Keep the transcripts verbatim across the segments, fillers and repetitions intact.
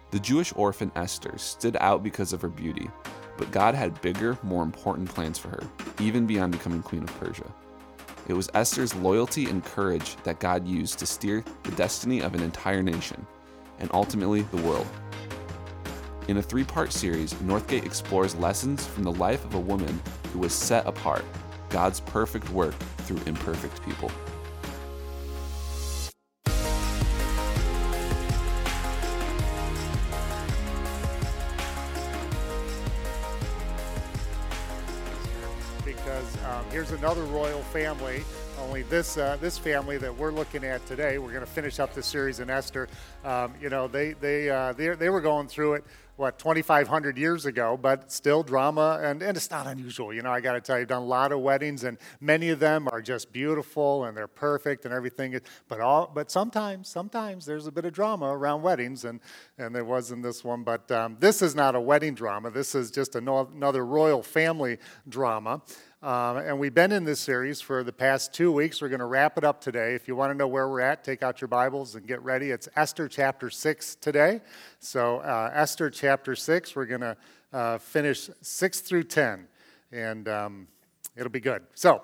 The Jewish orphan Esther stood out because of her beauty, but God had bigger, more important plans for her, even beyond becoming Queen of Persia. It was Esther's loyalty and courage that God used to steer the destiny of an entire nation, and ultimately the world. In a three-part series, Northgate explores lessons from the life of a woman who was set apart, God's perfect work through imperfect people. Because um, here's another royal family, only this uh, this family that we're looking at today. We're going to finish up this series in Esther. Um, you know, they they, uh, they they were going through it, what, twenty-five hundred years ago, but still drama, and, and it's not unusual. You know, I got to tell you, I've done a lot of weddings, and many of them are just beautiful, and they're perfect, and everything. But all, but sometimes, sometimes there's a bit of drama around weddings, and, and there was in this one. But um, this is not a wedding drama. This is just another royal family drama. Um, and we've been in this series for the past two weeks. We're going to wrap it up today. If you want to know where we're at, take out your Bibles and get ready. It's Esther chapter six today. So uh, Esther chapter six, we're going to uh, finish six through ten. And um, it'll be good. So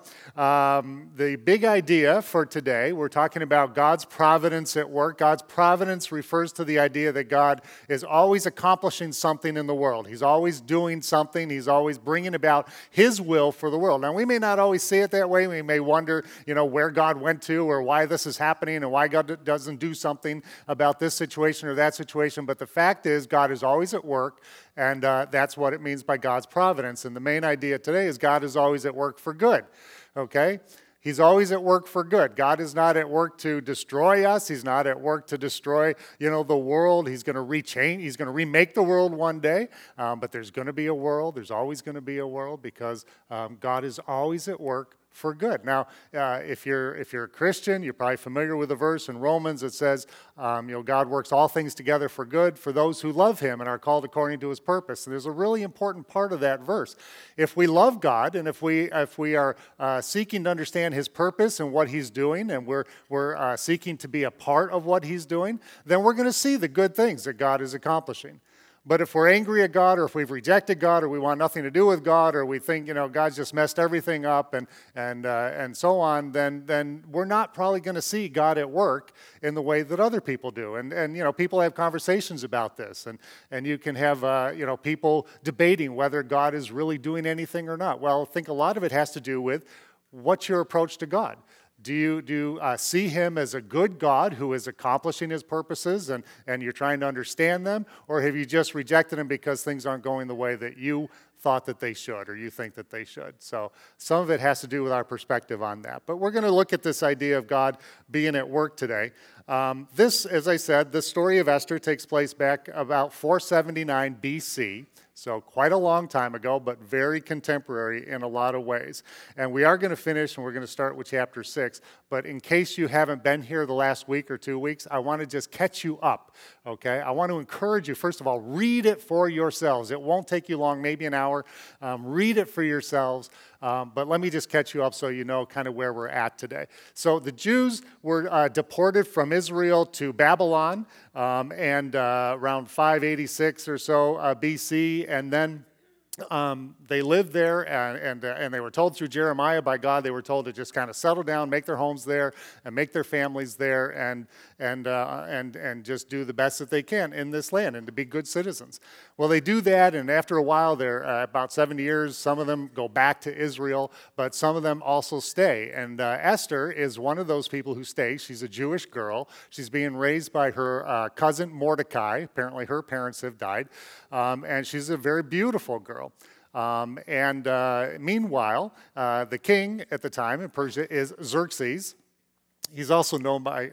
um, the big idea for today, we're talking about God's providence at work. God's providence refers to the idea that God is always accomplishing something in the world. He's always doing something. He's always bringing about His will for the world. Now, we may not always see it that way. We may wonder, you know, where God went to or why this is happening and why God doesn't do something about this situation or that situation. But the fact is, God is always at work. And uh, that's what it means by God's providence. And the main idea today is God is always at work for good, okay? He's always at work for good. God is not at work to destroy us. He's not at work to destroy, you know, the world. He's going to rechange. He's going to remake the world one day. Um, but there's going to be a world. There's always going to be a world because um, God is always at work for good. Now, uh, if you're if you're a Christian, you're probably familiar with the verse in Romans that says, um, you know, God works all things together for good for those who love Him and are called according to His purpose. And there's a really important part of that verse. If we love God and if we if we are uh, seeking to understand His purpose and what He's doing, and we're we're uh, seeking to be a part of what He's doing, then we're going to see the good things that God is accomplishing. But if we're angry at God, or if we've rejected God, or we want nothing to do with God, or we think, you know, God's just messed everything up, and and uh, and so on, then then we're not probably going to see God at work in the way that other people do. And and you know, people have conversations about this, and and you can have uh, you know, people debating whether God is really doing anything or not. Well, I think a lot of it has to do with what's your approach to God. Do you, do you uh, see Him as a good God who is accomplishing His purposes and, and you're trying to understand them? Or have you just rejected Him because things aren't going the way that you thought that they should or you think that they should? So some of it has to do with our perspective on that. But we're going to look at this idea of God being at work today. Um, this, as I said, the story of Esther takes place back about four seventy-nine B C, so quite a long time ago, but very contemporary in a lot of ways. And we are going to finish, and we're going to start with chapter six. But in case you haven't been here the last week or two weeks, I want to just catch you up, okay? I want to encourage you, first of all, read it for yourselves. It won't take you long, maybe an hour. Um, read it for yourselves. Um, but let me just catch you up so you know kind of where we're at today. So the Jews were uh, deported from Israel to Babylon um, and uh, around five eighty-six or so uh, B C, and then Um, they lived there, and and, uh, and they were told through Jeremiah by God, they were told to just kind of settle down, make their homes there, and make their families there, and and uh, and and just do the best that they can in this land, and to be good citizens. Well, they do that, and after a while, they're uh, about seventy years. Some of them go back to Israel, but some of them also stay. And uh, Esther is one of those people who stays. She's a Jewish girl. She's being raised by her uh, cousin Mordecai. Apparently, her parents have died, um, and she's a very beautiful girl. Um, and uh, meanwhile, uh, the king at the time in Persia is Xerxes. He's also known by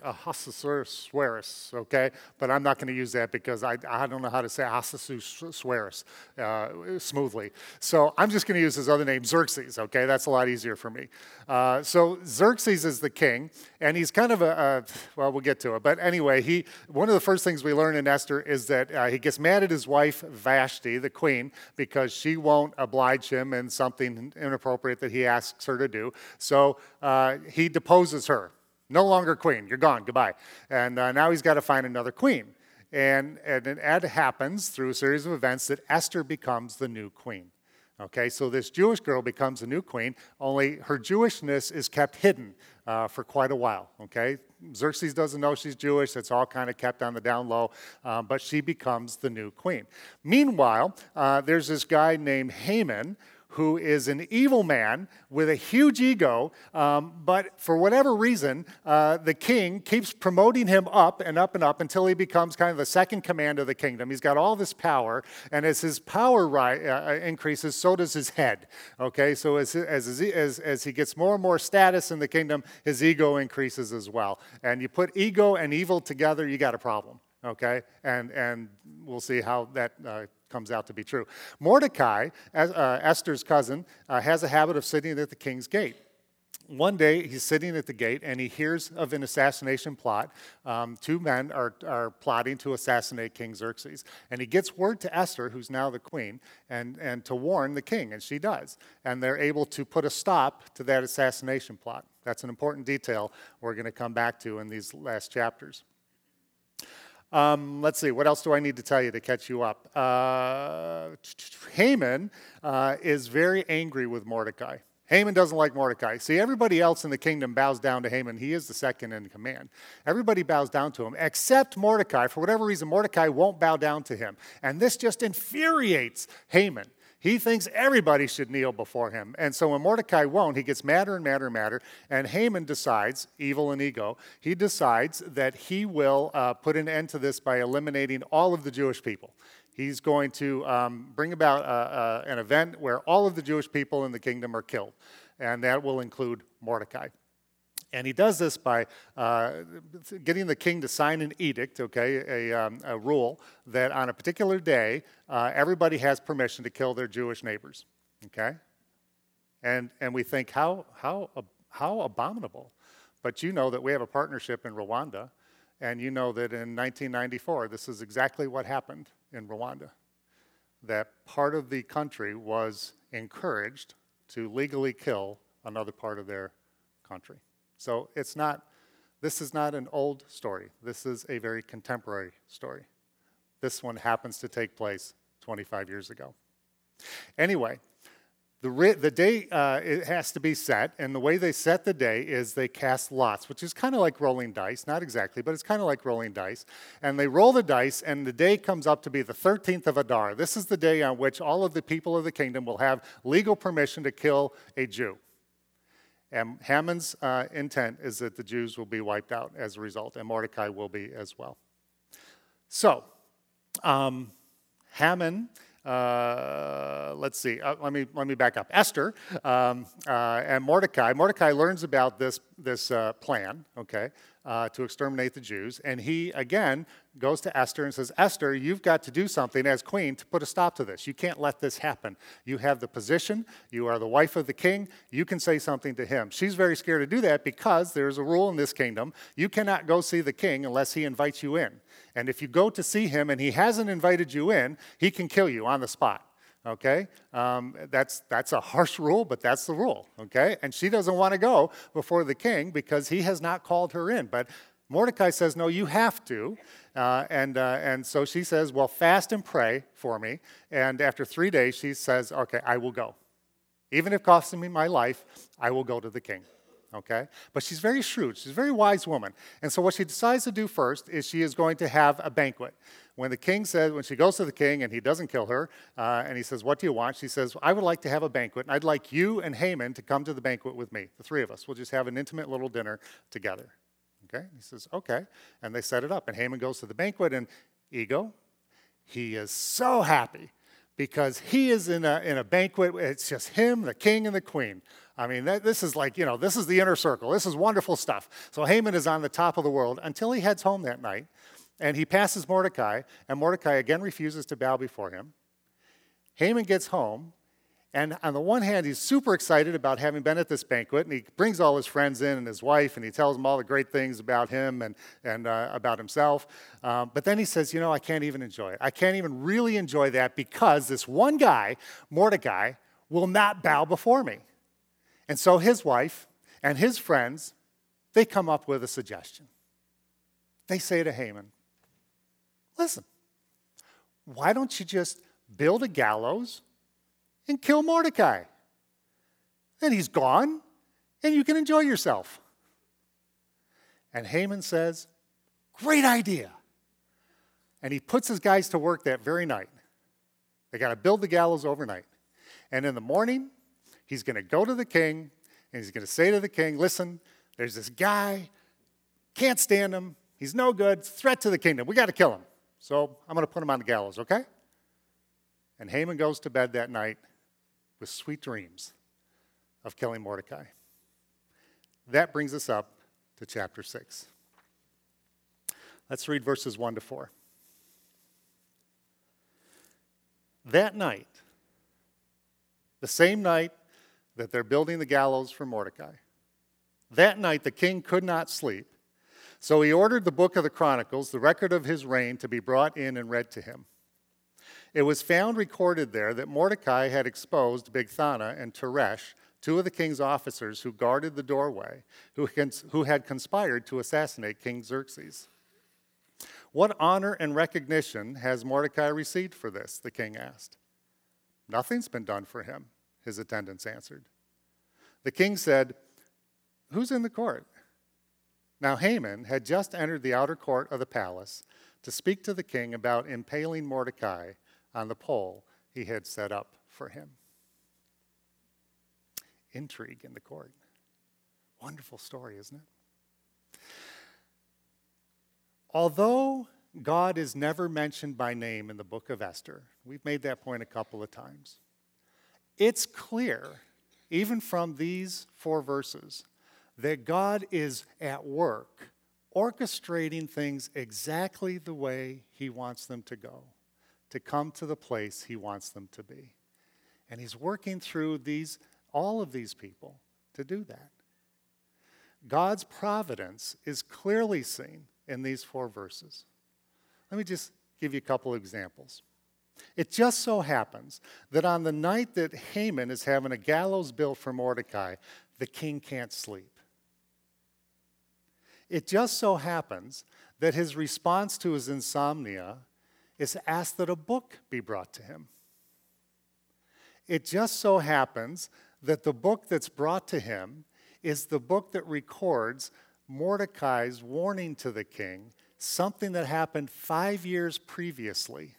Ahasuerus, okay? But I'm not going to use that because I, I don't know how to say Ahasuerus uh, smoothly. So I'm just going to use his other name, Xerxes, okay? That's a lot easier for me. Uh, so Xerxes is the king, and he's kind of a, a, well, we'll get to it. But anyway, he one of the first things we learn in Esther is that uh, he gets mad at his wife, Vashti, the queen, because she won't oblige him in something inappropriate that he asks her to do. So uh, he deposes her. No longer queen. You're gone. Goodbye. And uh, now he's got to find another queen. And, and it happens through a series of events that Esther becomes the new queen. Okay, so this Jewish girl becomes a new queen, only her Jewishness is kept hidden uh, for quite a while. Okay, Xerxes doesn't know she's Jewish. It's all kind of kept on the down low, uh, but she becomes the new queen. Meanwhile, uh, there's this guy named Haman, who is an evil man with a huge ego, um, but for whatever reason, uh, the king keeps promoting him up and up and up until he becomes kind of the second command of the kingdom. He's got all this power, and as his power ri- uh, increases, so does his head. Okay, so as, as, as, as he gets more and more status in the kingdom, his ego increases as well. And you put ego and evil together, you got a problem. Okay, and and we'll see how that uh, comes out to be true. Mordecai, as, uh, Esther's cousin, uh, has a habit of sitting at the king's gate. One day, he's sitting at the gate, and he hears of an assassination plot. Um, two men are, are plotting to assassinate King Xerxes. And he gets word to Esther, who's now the queen, and, and to warn the king, and she does. And they're able to put a stop to that assassination plot. That's an important detail we're going to come back to in these last chapters. Um, let's see, what else do I need to tell you to catch you up? Uh, Haman uh, is very angry with Mordecai. Haman doesn't like Mordecai. See, everybody else in the kingdom bows down to Haman. He is the second in command. Everybody bows down to him, except Mordecai. For whatever reason, Mordecai won't bow down to him. And this just infuriates Haman. He thinks everybody should kneel before him. And so when Mordecai won't, he gets madder and madder and madder. And Haman decides, evil and ego, he decides that he will uh, put an end to this by eliminating all of the Jewish people. He's going to um, bring about uh, uh, an event where all of the Jewish people in the kingdom are killed. And that will include Mordecai. And he does this by uh, getting the king to sign an edict, okay, a, um, a rule that on a particular day, uh, everybody has permission to kill their Jewish neighbors, okay? And and we think, how, how, how abominable. But you know that we have a partnership in Rwanda, and you know that in nineteen ninety-four, this is exactly what happened in Rwanda. That part of the country was encouraged to legally kill another part of their country. So it's not, this is not an old story. This is a very contemporary story. This one happens to take place twenty-five years ago. Anyway, the, the day uh, it has to be set, and the way they set the day is they cast lots, which is kind of like rolling dice. Not exactly, but it's kind of like rolling dice. And they roll the dice, and the day comes up to be the thirteenth of Adar. This is the day on which all of the people of the kingdom will have legal permission to kill a Jew. And Haman's uh, intent is that the Jews will be wiped out as a result, and Mordecai will be as well. So, um, Haman, uh, let's see, uh, let me let me back up. Esther um, uh, and Mordecai. Mordecai learns about this this uh, plan, okay, uh, to exterminate the Jews, and he again goes to Esther and says, Esther, you've got to do something as queen to put a stop to this. You can't let this happen. You have the position. You are the wife of the king. You can say something to him. She's very scared to do that because there's a rule in this kingdom. You cannot go see the king unless he invites you in. And if you go to see him and he hasn't invited you in, he can kill you on the spot. Okay, um, that's that's a harsh rule, but that's the rule. Okay, and she doesn't want to go before the king because he has not called her in. But Mordecai says, no, you have to. Uh, and uh, and so she says, well, fast and pray for me. And after three days, she says, okay, I will go. Even if it costs me my life, I will go to the king. Okay? But she's very shrewd. She's a very wise woman. And so what she decides to do first is she is going to have a banquet. When the king says, when she goes to the king and he doesn't kill her, uh, and he says, what do you want? She says, I would like to have a banquet, and I'd like you and Haman to come to the banquet with me, the three of us. We'll just have an intimate little dinner together. Okay? He says, okay. And they set it up. And Haman goes to the banquet, and ego, he is so happy because he is in a, in a banquet. It's just him, the king, and the queen. I mean, that, this is like, you know, this is the inner circle. This is wonderful stuff. So Haman is on the top of the world until he heads home that night, and he passes Mordecai, and Mordecai again refuses to bow before him. Haman gets home, and on the one hand, he's super excited about having been at this banquet, and he brings all his friends in and his wife, and he tells them all the great things about him and, and uh, about himself. Um, but then he says, you know, I can't even enjoy it. I can't even really enjoy that because this one guy, Mordecai, will not bow before me. And so his wife and his friends, they come up with a suggestion. They say to Haman, listen, why don't you just build a gallows and kill Mordecai? Then he's gone, and you can enjoy yourself. And Haman says, great idea. And he puts his guys to work that very night. They got to build the gallows overnight. And in the morning, he's going to go to the king, and he's going to say to the king, listen, there's this guy, can't stand him, he's no good, threat to the kingdom, we got to kill him. So I'm going to put him on the gallows, okay? And Haman goes to bed that night with sweet dreams of killing Mordecai. That brings us up to chapter six. Let's read verses one to four. That night, the same night that they're building the gallows for Mordecai, that night the king could not sleep, so he ordered the book of the Chronicles, the record of his reign, to be brought in and read to him. It was found recorded there that Mordecai had exposed Bigthana and Teresh, two of the king's officers who guarded the doorway, who, who had conspired to assassinate King Xerxes. What honor and recognition has Mordecai received for this? The king asked. Nothing's been done for him, his attendants answered. The king said, who's in the court? Now Haman had just entered the outer court of the palace to speak to the king about impaling Mordecai on the pole he had set up for him. Intrigue in the court. Wonderful story, isn't it? Although God is never mentioned by name in the book of Esther, we've made that point a couple of times, it's clear, even from these four verses, that God is at work orchestrating things exactly the way he wants them to go, to come to the place he wants them to be. And he's working through these, all of these people to do that. God's providence is clearly seen in these four verses. Let me just give you a couple of examples. It just so happens that on the night that Haman is having a gallows built for Mordecai, the king can't sleep. It just so happens that his response to his insomnia is to ask that a book be brought to him. It just so happens that the book that's brought to him is the book that records Mordecai's warning to the king, something that happened five years previously.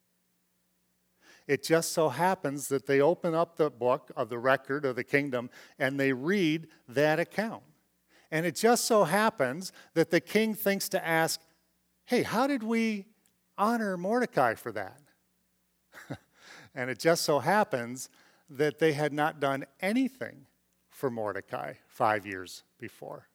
It just so happens that they open up the book of the record of the kingdom and they read that account. And it just so happens that the king thinks to ask, hey, how did we honor Mordecai for that? And it just so happens that they had not done anything for Mordecai five years before.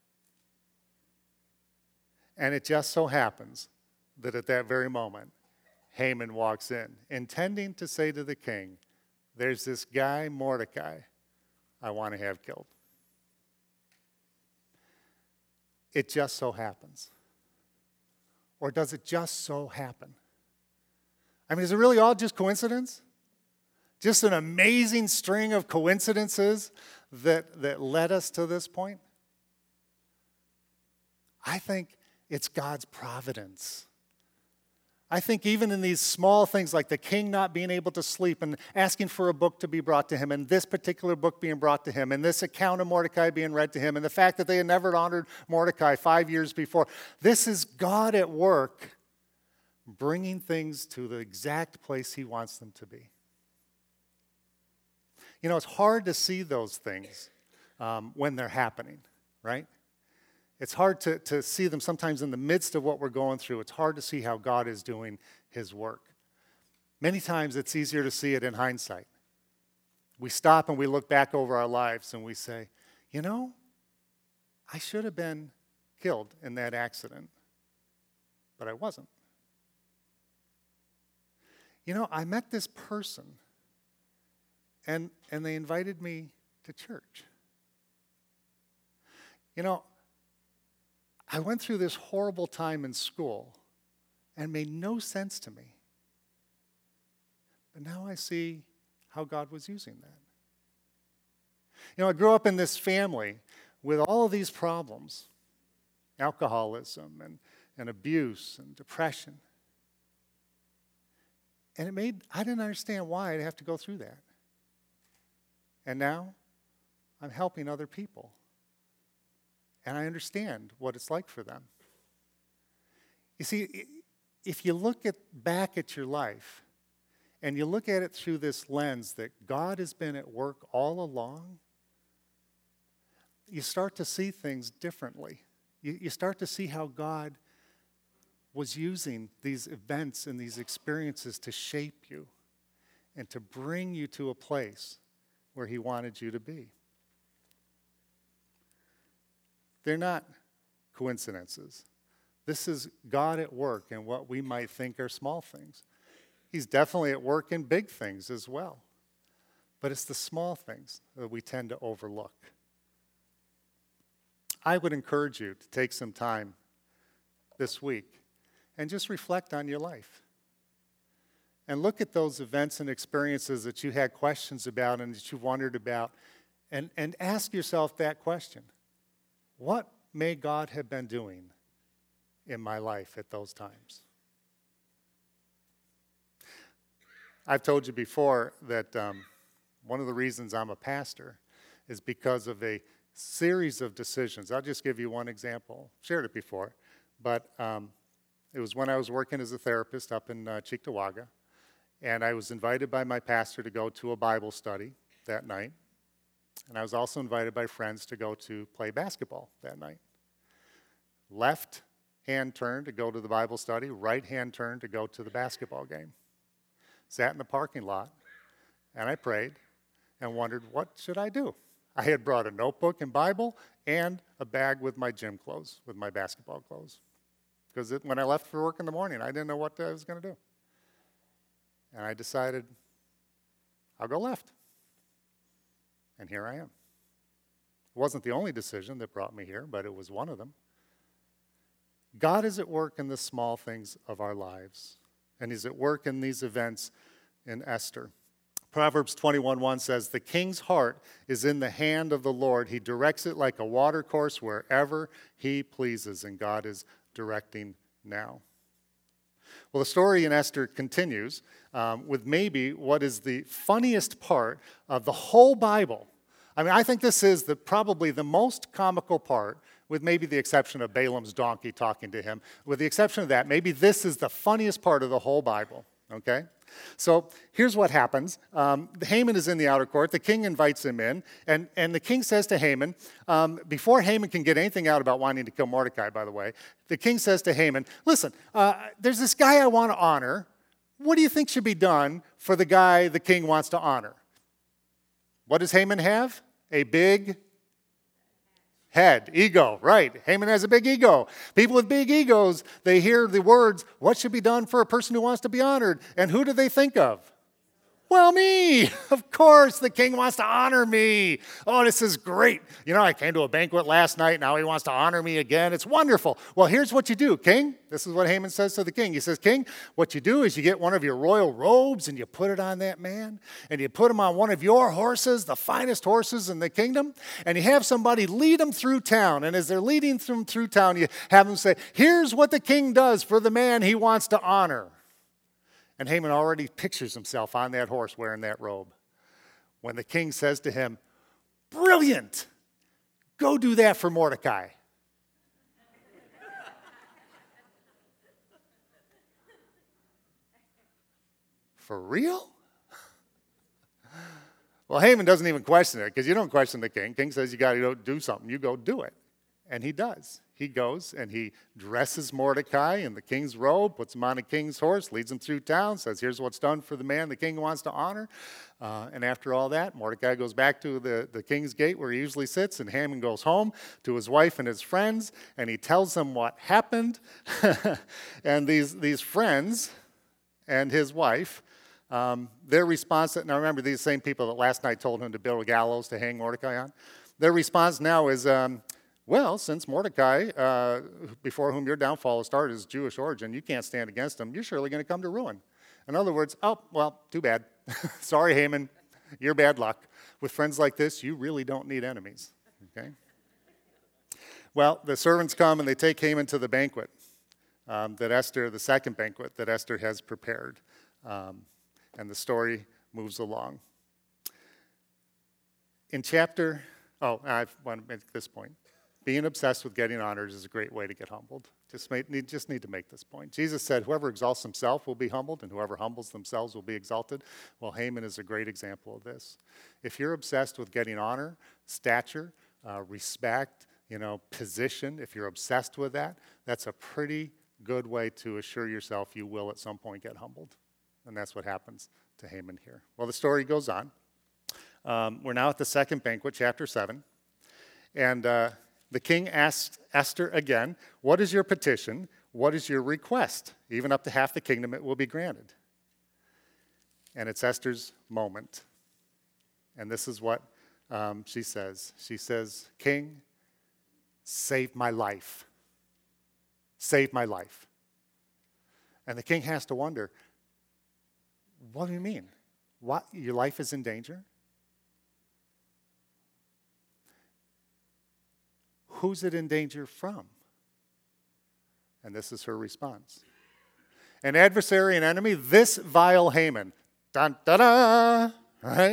And it just so happens that at that very moment, Haman walks in, intending to say to the king, there's this guy, Mordecai, I want to have killed. It just so happens. Or does it just so happen? I mean, is it really all just coincidence? Just an amazing string of coincidences that, that led us to this point? I think it's God's providence. I think even in these small things like the king not being able to sleep and asking for a book to be brought to him and this particular book being brought to him and this account of Mordecai being read to him and the fact that they had never honored Mordecai five years before, this is God at work bringing things to the exact place he wants them to be. You know, it's hard to see those things um, when they're happening, right? It's hard to, to see them sometimes in the midst of what we're going through. It's hard to see how God is doing his work. Many times it's easier to see it in hindsight. We stop and we look back over our lives and we say, you know, I should have been killed in that accident, but I wasn't. You know, I met this person and, and they invited me to church. You know, I went through this horrible time in school and it made no sense to me. But now I see how God was using that. You know, I grew up in this family with all of these problems, alcoholism and, and abuse and depression. And it made, I didn't understand why I'd have to go through that. And now I'm helping other people. And I understand what it's like for them. You see, if you look at back at your life, and you look at it through this lens that God has been at work all along, you start to see things differently. You, you start to see how God was using these events and these experiences to shape you and to bring you to a place where he wanted you to be. They're not coincidences. This is God at work in what we might think are small things. He's definitely at work in big things as well. But it's the small things that we tend to overlook. I would encourage you to take some time this week and just reflect on your life. And look at those events and experiences that you had questions about and that you wondered about, and, and ask yourself that question. What may God have been doing in my life at those times? I've told you before that um, one of the reasons I'm a pastor is because of a series of decisions. I'll just give you one example. I've shared it before, but um, it was when I was working as a therapist up in uh, Cheektowaga, and I was invited by my pastor to go to a Bible study that night, and I was also invited by friends to go to play basketball that night. Left hand turn to go to the Bible study, right hand turn to go to the basketball game. Sat in the parking lot, and I prayed and wondered, what should I do? I had brought a notebook and Bible and a bag with my gym clothes, with my basketball clothes. Because when I left for work in the morning, I didn't know what I was going to do. And I decided, I'll go left. And here I am. It wasn't the only decision that brought me here, but it was one of them. God is at work in the small things of our lives. And he's at work in these events in Esther. Proverbs twenty-one one says, the king's heart is in the hand of the Lord. He directs it like a watercourse wherever he pleases. And God is directing now. Well, the story in Esther continues um, with maybe what is the funniest part of the whole Bible. I mean, I think this is the, probably the most comical part, with maybe the exception of Balaam's donkey talking to him. With the exception of that, maybe this is the funniest part of the whole Bible, okay? So here's what happens. Um, Haman is in the outer court. The king invites him in, and, and the king says to Haman, um, before Haman can get anything out about wanting to kill Mordecai, by the way, the king says to Haman, listen, uh, there's this guy I want to honor. What do you think should be done for the guy the king wants to honor? What does Haman have? A big head, ego, right. Haman has a big ego. People with big egos, they hear the words, what should be done for a person who wants to be honored? And who do they think of? Well, me. Of course, the king wants to honor me. Oh, this is great. You know, I came to a banquet last night. Now he wants to honor me again. It's wonderful. Well, here's what you do, king. This is what Haman says to the king. He says, king, what you do is you get one of your royal robes and you put it on that man, and you put him on one of your horses, the finest horses in the kingdom, and you have somebody lead him through town. And as they're leading him through town, you have them say, here's what the king does for the man he wants to honor. And Haman already pictures himself on that horse wearing that robe. When the king says to him, brilliant, go do that for Mordecai. For real? Well, Haman doesn't even question it, because you don't question the king. King says you got to do something. You go do it. And he does. He goes and he dresses Mordecai in the king's robe, puts him on a king's horse, leads him through town, says, here's what's done for the man the king wants to honor. Uh, and after all that, Mordecai goes back to the, the king's gate where he usually sits, and Haman goes home to his wife and his friends, and he tells them what happened. And these, these friends and his wife, um, their response, now remember, these same people that last night told him to build a gallows to hang Mordecai on, their response now is, um, well, since Mordecai, uh, before whom your downfall has started, is Jewish origin, you can't stand against him. You're surely going to come to ruin. In other words, oh, well, too bad. Sorry, Haman, you're bad luck. With friends like this, you really don't need enemies. Okay? Well, the servants come and they take Haman to the banquet um, that Esther, the second banquet that Esther has prepared. Um, and the story moves along. In chapter, oh, I want to make this point. Being obsessed with getting honors is a great way to get humbled. Just, make, need, just need to make this point. Jesus said, whoever exalts himself will be humbled, and whoever humbles themselves will be exalted. Well, Haman is a great example of this. If you're obsessed with getting honor, stature, uh, respect, you know, position, if you're obsessed with that, that's a pretty good way to assure yourself you will at some point get humbled. And that's what happens to Haman here. Well, the story goes on. Um, we're now at the second banquet, chapter seven. And uh, the king asks Esther again, what is your petition? What is your request? Even up to half the kingdom it will be granted. And it's Esther's moment. And this is what um, she says. She says, King, save my life. Save my life. And the king has to wonder, what do you mean? What? Your life is in danger? Who's it in danger from? And this is her response. An adversary, an enemy, this vile Haman. Dun, da, da, right?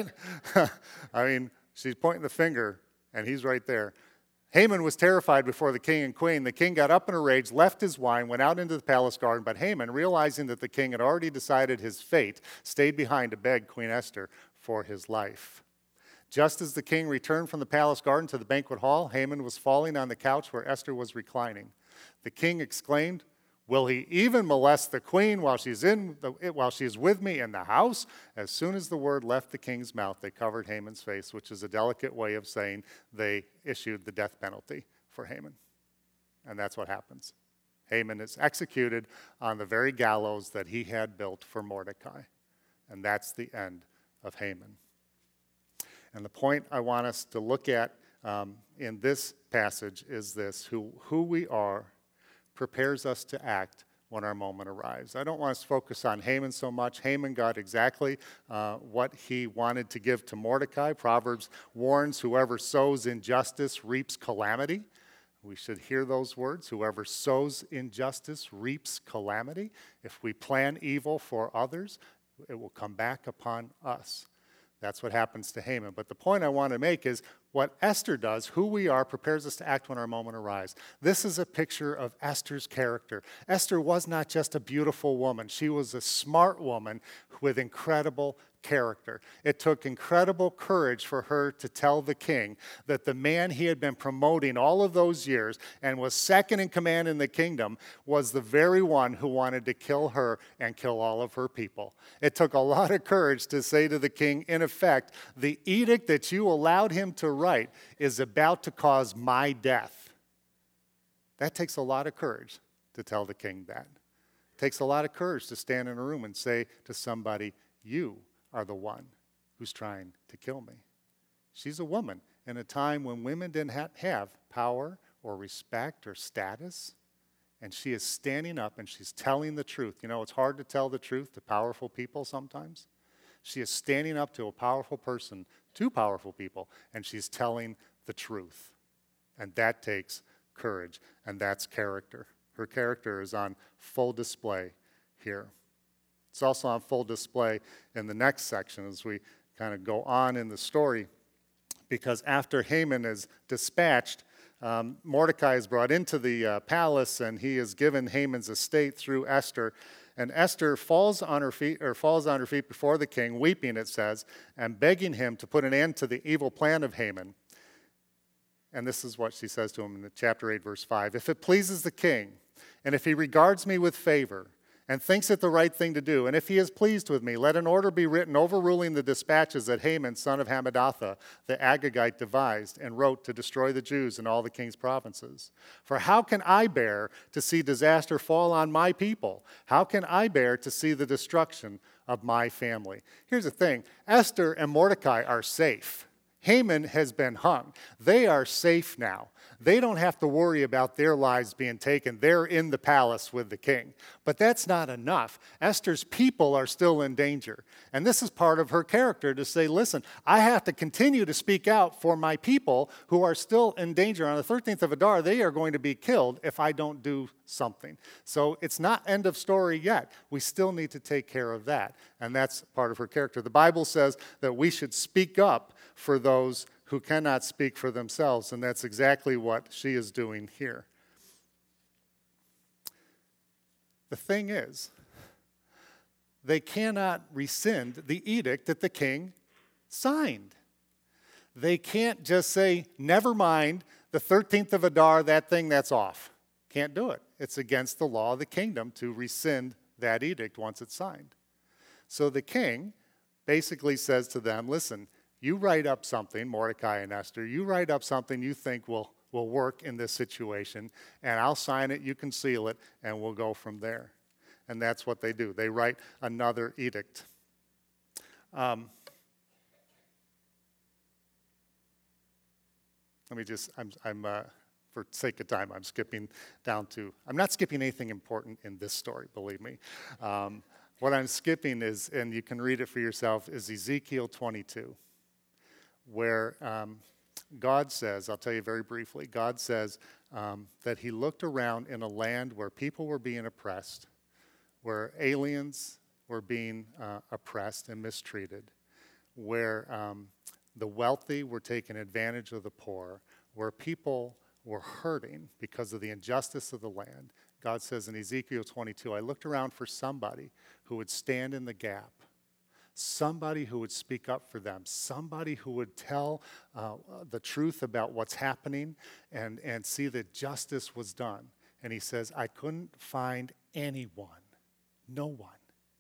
I mean, she's pointing the finger, and he's right there. Haman was terrified before the king and queen. The king got up in a rage, left his wine, went out into the palace garden, but Haman, realizing that the king had already decided his fate, stayed behind to beg Queen Esther for his life. Just as the king returned from the palace garden to the banquet hall, Haman was falling on the couch where Esther was reclining. The king exclaimed, will he even molest the queen while she's in the, while she is with me in the house? As soon as the word left the king's mouth, they covered Haman's face, which is a delicate way of saying they issued the death penalty for Haman. And that's what happens. Haman is executed on the very gallows that he had built for Mordecai. And that's the end of Haman. And the point I want us to look at um, in this passage is this: who, who we are prepares us to act when our moment arrives. I don't want us to focus on Haman so much. Haman got exactly uh, what he wanted to give to Mordecai. Proverbs warns, whoever sows injustice reaps calamity. We should hear those words. Whoever sows injustice reaps calamity. If we plan evil for others, it will come back upon us. That's what happens to Haman. But the point I want to make is what Esther does, who we are, prepares us to act when our moment arrives. This is a picture of Esther's character. Esther was not just a beautiful woman. She was a smart woman with incredible character. It took incredible courage for her to tell the king that the man he had been promoting all of those years and was second in command in the kingdom was the very one who wanted to kill her and kill all of her people. It took a lot of courage to say to the king, in effect, the edict that you allowed him to write is about to cause my death. That takes a lot of courage to tell the king that. It takes a lot of courage to stand in a room and say to somebody, you are the one who's trying to kill me. She's a woman in a time when women didn't ha- have power or respect or status, and she is standing up and she's telling the truth. You know, it's hard to tell the truth to powerful people sometimes. She is standing up to a powerful person, two powerful people, and she's telling the truth. And that takes courage, and that's character. Her character is on full display here. It's also on full display in the next section as we kind of go on in the story, because after Haman is dispatched, um, Mordecai is brought into the uh, palace, and he is given Haman's estate through Esther. And Esther falls on her feet, or falls on her feet before the king, weeping, it says, and begging him to put an end to the evil plan of Haman. And this is what she says to him in chapter eight, verse five. If it pleases the king, and if he regards me with favor, and thinks it the right thing to do, and if he is pleased with me, let an order be written overruling the dispatches that Haman, son of Hammedatha, the Agagite, devised and wrote to destroy the Jews in all the king's provinces. For how can I bear to see disaster fall on my people? How can I bear to see the destruction of my family? Here's the thing. Esther and Mordecai are safe. Haman has been hung. They are safe now. They don't have to worry about their lives being taken. They're in the palace with the king. But that's not enough. Esther's people are still in danger. And this is part of her character to say, listen, I have to continue to speak out for my people who are still in danger. On the thirteenth of Adar, they are going to be killed if I don't do something. So it's not end of story yet. We still need to take care of that. And that's part of her character. The Bible says that we should speak up for those who cannot speak for themselves, and that's exactly what she is doing here. The thing is, they cannot rescind the edict that the king signed. They can't just say, never mind, the thirteenth of Adar, that thing, that's off. Can't do it. It's against the law of the kingdom to rescind that edict once it's signed. So the king basically says to them, listen, you write up something, Mordecai and Esther, you write up something you think will, will work in this situation, and I'll sign it, you can seal it, and we'll go from there. And that's what they do. They write another edict. Um, let me just, I'm, I'm uh, for sake of time, I'm skipping down to, I'm not skipping anything important in this story, believe me. Um, what I'm skipping is, and you can read it for yourself, is Ezekiel twenty-two. Where um, God says, I'll tell you very briefly, God says um, that he looked around in a land where people were being oppressed, where aliens were being uh, oppressed and mistreated, where um, the wealthy were taking advantage of the poor, where people were hurting because of the injustice of the land. God says in Ezekiel twenty-two, I looked around for somebody who would stand in the gap, somebody who would speak up for them, somebody who would tell uh, the truth about what's happening and, and see that justice was done. And he says, I couldn't find anyone, no one.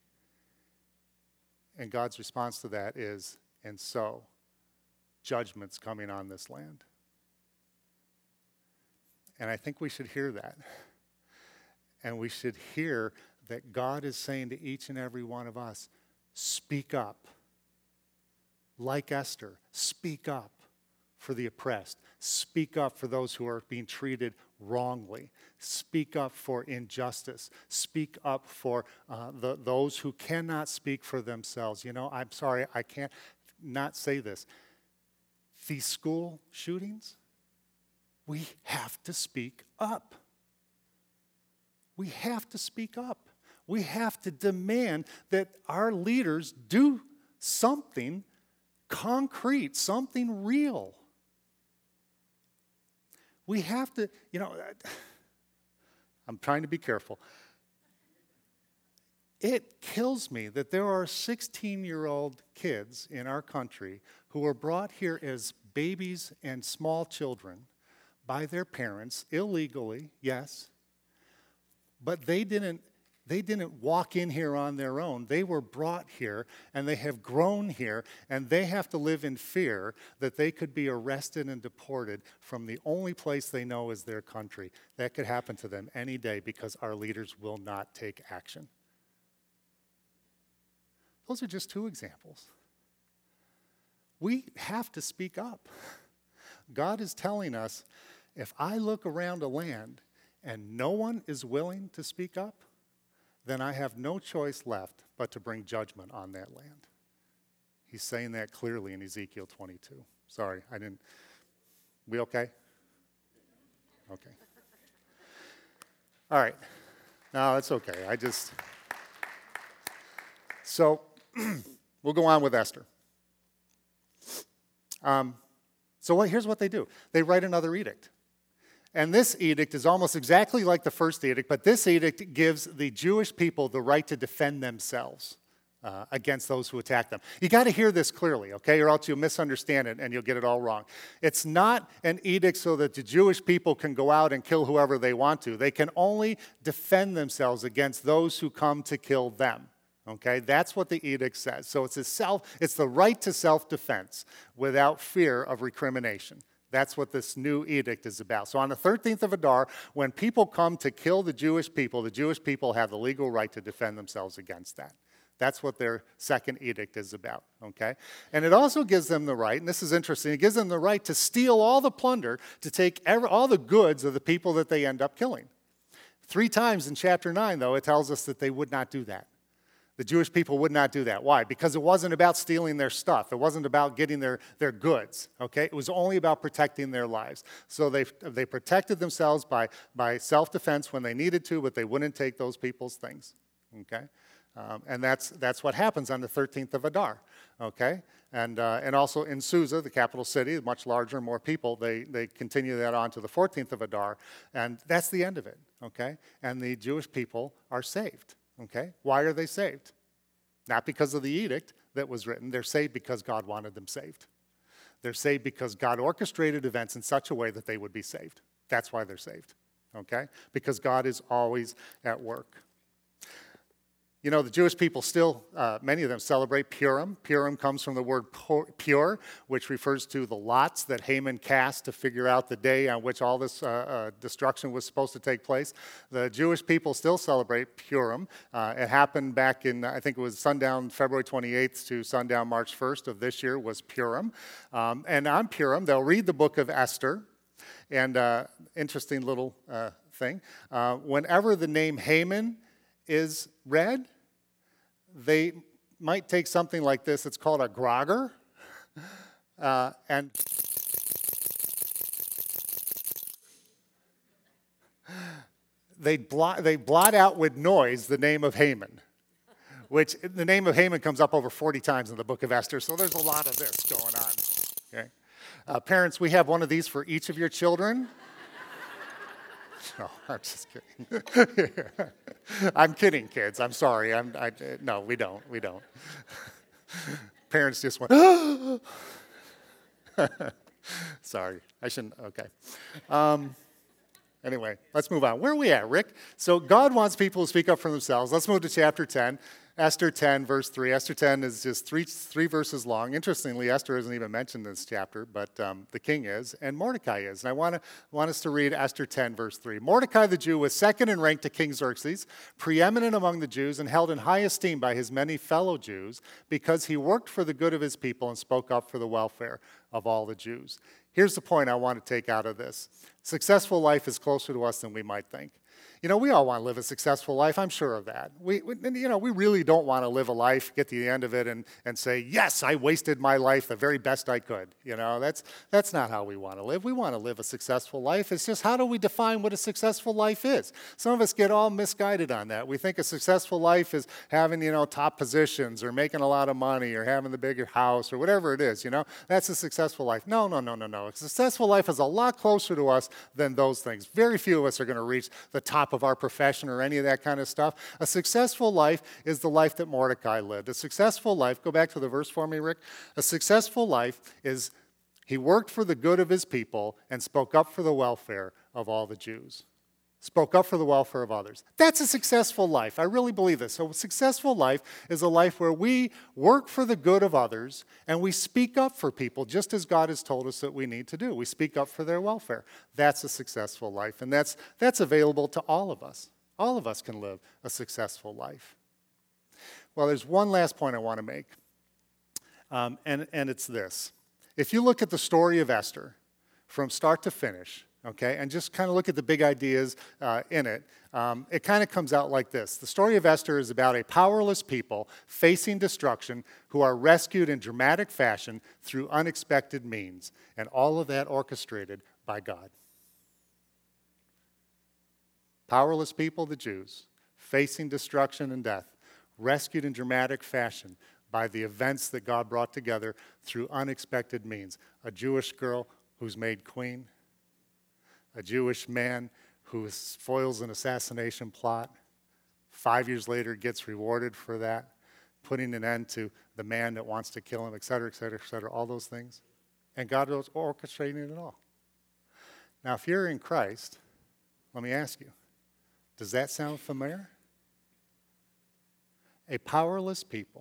And God's response to that is, and so, judgment's coming on this land. And I think we should hear that. And we should hear that God is saying to each and every one of us, speak up. Like Esther, speak up for the oppressed. Speak up for those who are being treated wrongly. Speak up for injustice. Speak up for uh, the, those who cannot speak for themselves. You know, I'm sorry, I can't not say this. These school shootings, we have to speak up. We have to speak up. We have to demand that our leaders do something concrete, something real. We have to, you know, I'm trying to be careful. It kills me that there are sixteen-year-old kids in our country who were brought here as babies and small children by their parents, illegally, yes, but they didn't They didn't walk in here on their own. They were brought here, and they have grown here, and they have to live in fear that they could be arrested and deported from the only place they know is their country. That could happen to them any day because our leaders will not take action. Those are just two examples. We have to speak up. God is telling us, if I look around a land and no one is willing to speak up, then I have no choice left but to bring judgment on that land. He's saying that clearly in Ezekiel twenty-two. Sorry, I didn't. We okay? Okay. All right. No, it's okay. I just. So we'll go on with Esther. Um, so what, here's what they do. They write another edict. And this edict is almost exactly like the first edict, but this edict gives the Jewish people the right to defend themselves uh, against those who attack them. You got to hear this clearly, okay, or else you'll misunderstand it and you'll get it all wrong. It's not an edict so that the Jewish people can go out and kill whoever they want to. They can only defend themselves against those who come to kill them. Okay, that's what the edict says. So it's a self, it's the right to self-defense without fear of recrimination. That's what this new edict is about. So on the thirteenth of Adar, when people come to kill the Jewish people, the Jewish people have the legal right to defend themselves against that. That's what their second edict is about, okay? And it also gives them the right, and this is interesting, it gives them the right to steal all the plunder, to take every, all the goods of the people that they end up killing. Three times in chapter nine, though, it tells us that they would not do that. The Jewish people would not do that. Why? Because it wasn't about stealing their stuff. It wasn't about getting their, their goods, okay? It was only about protecting their lives. So they, they protected themselves by, by self-defense when they needed to, but they wouldn't take those people's things, okay? Um, and that's, that's what happens on the thirteenth of Adar, okay? And, uh, and also in Susa, the capital city, much larger, more people, they, they continue that on to the fourteenth of Adar, and that's the end of it, okay? And the Jewish people are saved, okay? Why are they saved? Not because of the edict that was written. They're saved because God wanted them saved. They're saved because God orchestrated events in such a way that they would be saved. That's why they're saved, okay? Because God is always at work. You know, the Jewish people still, uh, many of them celebrate Purim. Purim comes from the word pure, which refers to the lots that Haman cast to figure out the day on which all this uh, uh, destruction was supposed to take place. The Jewish people still celebrate Purim. Uh, it happened back in, I think it was sundown February twenty-eighth to sundown March first of this year was Purim. Um, and on Purim, they'll read the book of Esther. And uh, interesting little uh, thing, uh, whenever the name Haman is read, they might take something like this. It's called a grogger, uh, and they blot, they blot out with noise the name of Haman, which the name of Haman comes up over forty times in the book of Esther, so there's a lot of this going on. Okay? Uh, parents, we have one of these for each of your children. No, I'm just kidding. I'm kidding, kids. I'm sorry. I'm, I, no, we don't. We don't. Parents just went, sorry. I shouldn't. Okay. Um, anyway, let's move on. Where are we at, Rick? So God wants people to speak up for themselves. Let's move to chapter ten. Esther ten, verse three. Esther ten is just three, three verses long. Interestingly, Esther isn't even mentioned in this chapter, but um, the king is, and Mordecai is. And I want to want us to read Esther ten, verse three. Mordecai the Jew was second in rank to King Xerxes, preeminent among the Jews, and held in high esteem by his many fellow Jews, because he worked for the good of his people and spoke up for the welfare of all the Jews. Here's the point I want to take out of this. Successful life is closer to us than we might think. You know, we all want to live a successful life. I'm sure of that. We, we, you know, we really don't want to live a life, get to the end of it, and, and say, yes, I wasted my life the very best I could. You know, that's, that's not how we want to live. We want to live a successful life. It's just how do we define what a successful life is? Some of us get all misguided on that. We think a successful life is having, you know, top positions or making a lot of money or having the bigger house or whatever it is, you know. That's a successful life. No, no, no, no, no. A successful life is a lot closer to us than those things. Very few of us are going to reach the top of our profession or any of that kind of stuff. A successful life is the life that Mordecai lived. A successful life, go back to the verse for me, Rick. A successful life is he worked for the good of his people and spoke up for the welfare of all the Jews. Spoke up for the welfare of others. That's a successful life. I really believe this. So a successful life is a life where we work for the good of others and we speak up for people just as God has told us that we need to do. We speak up for their welfare. That's a successful life, and that's, that's available to all of us. All of us can live a successful life. Well, there's one last point I want to make, um, and, and it's this. If you look at the story of Esther from start to finish, okay, and just kind of look at the big ideas uh, in it, um, it kind of comes out like this. The story of Esther is about a powerless people facing destruction who are rescued in dramatic fashion through unexpected means, and all of that orchestrated by God. Powerless people, the Jews, facing destruction and death, rescued in dramatic fashion by the events that God brought together through unexpected means. A Jewish girl who's made queen, a Jewish man who foils an assassination plot, five years later gets rewarded for that, putting an end to the man that wants to kill him, et cetera, et cetera, et cetera, all those things. And God was orchestrating it all. Now, if you're in Christ, let me ask you, does that sound familiar? A powerless people,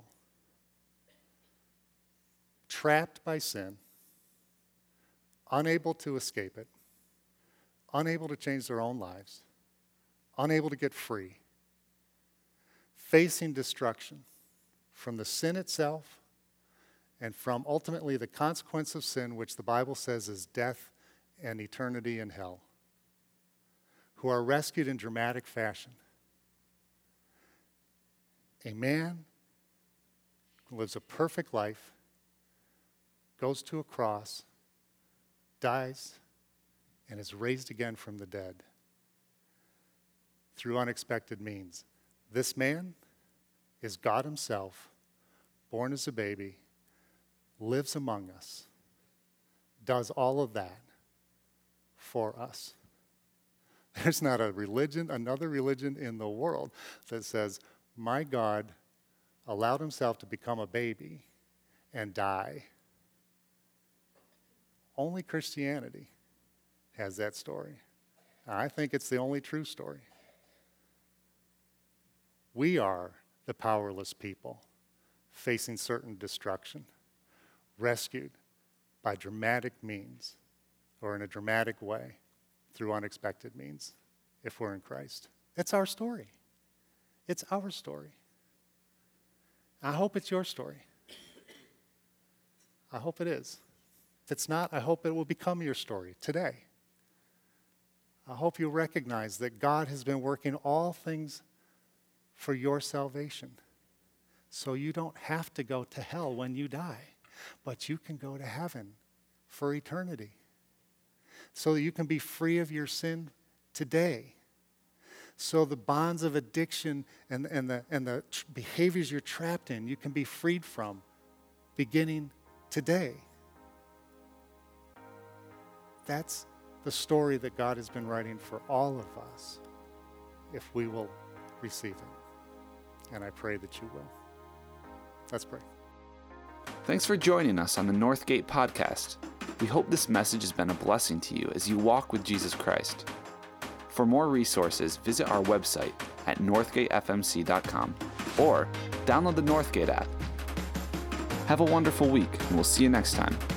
trapped by sin, unable to escape it, unable to change their own lives, unable to get free, facing destruction, from the sin itself and from ultimately the consequence of sin, which the Bible says is death and eternity in hell, who are rescued in dramatic fashion. A man who lives a perfect life, goes to a cross, dies, and is raised again from the dead through unexpected means. This man is God himself, born as a baby, lives among us, does all of that for us. There's not a religion, another religion in the world that says, my God allowed himself to become a baby and die. Only Christianity has that story. I think it's the only true story. We are the powerless people facing certain destruction, rescued by dramatic means or in a dramatic way through unexpected means if we're in Christ. It's our story. It's our story. I hope it's your story. I hope it is. If it's not, I hope it will become your story today. I hope you recognize that God has been working all things for your salvation. So you don't have to go to hell when you die, but you can go to heaven for eternity. So that you can be free of your sin today. So the bonds of addiction and, and the, and the tr- behaviors you're trapped in, you can be freed from beginning today. That's the story that God has been writing for all of us if we will receive it. And I pray that you will. Let's pray. Thanks for joining us on the Northgate Podcast. We hope this message has been a blessing to you as you walk with Jesus Christ. For more resources, visit our website at northgate f m c dot com or download the Northgate app. Have a wonderful week, and we'll see you next time.